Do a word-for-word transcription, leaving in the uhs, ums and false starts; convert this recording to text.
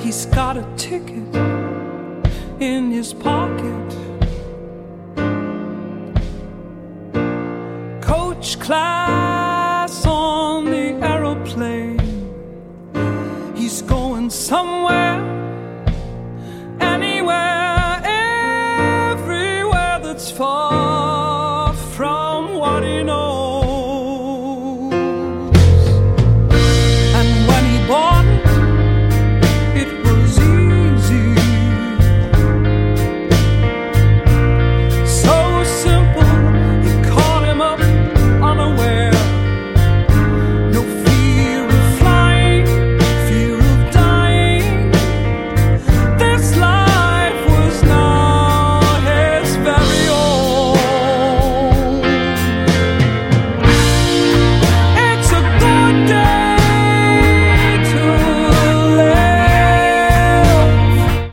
He's got a ticket in his pocket. Coach class on the aeroplane. He's going somewhere